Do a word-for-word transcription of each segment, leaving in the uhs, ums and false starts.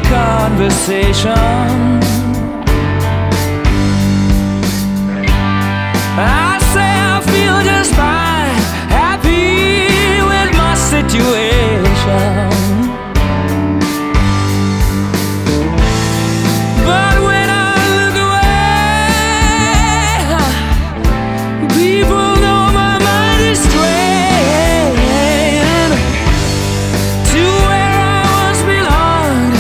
conversation. I say I feel just fine, happy with my situation. But when I look away, people know my mind is straying to where I once belonged,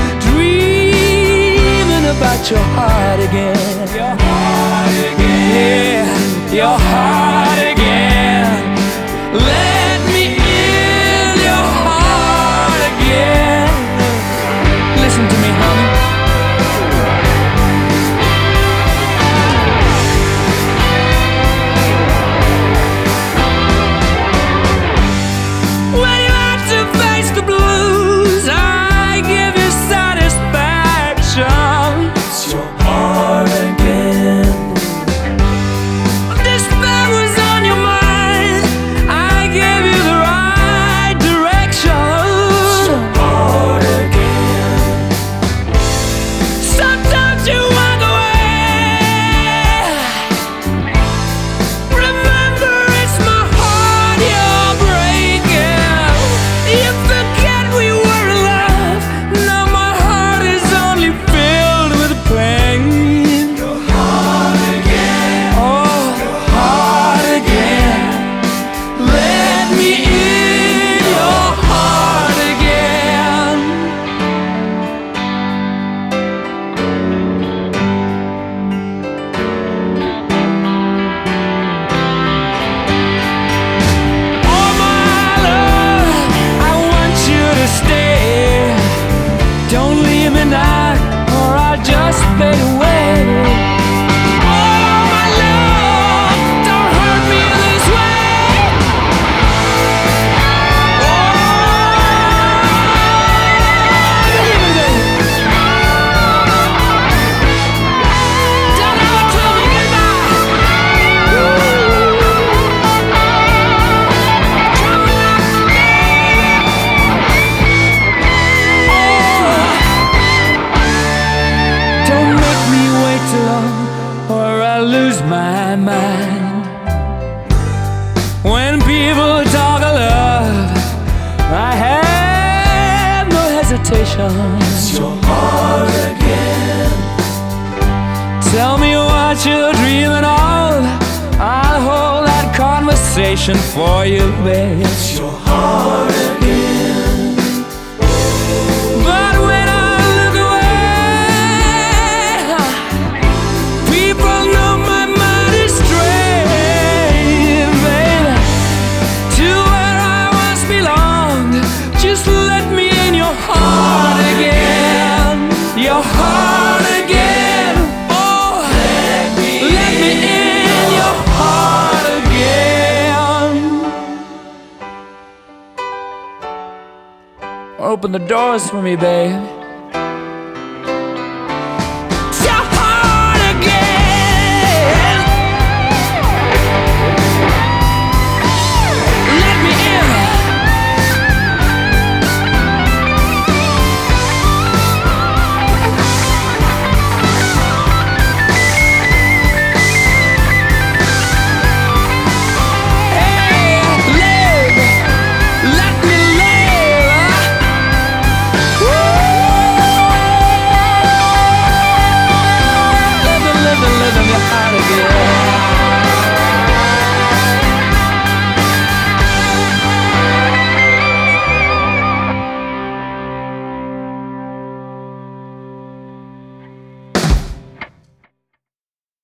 dreaming about your heart again. Your heart again. Yeah, your heart again. Let me in your heart again. Listen to me, honey. When you have to face the blues, I give you satisfaction. It's your heart again. Despair was on your mind, I gave you the right direction. It's your heart again. Sometimes you walk away. Remember, it's my heart you're breaking. You forget we were in love. Now my heart is only filled with pain. Your heart again. Oh, your heart again. Let me in your heart again. Oh my love, I want you to stay. Don't leave me now, or I'll just fade away. Oh my love, don't hurt me this way. Oh, leave me there. Don't ever tell me goodbye. Don't make me wait too long, or I'll lose my mind. When people talk of love, I have no hesitation. It's your heart again. Tell me what you're dreaming of, I'll hold that conversation for you, babe. It's your heart again. But when I look away, people know my mind is straying, baby, to where I once belonged. Just let me in your heart again. Your heart again. Oh, let me in your heart again. Open the doors for me, babe.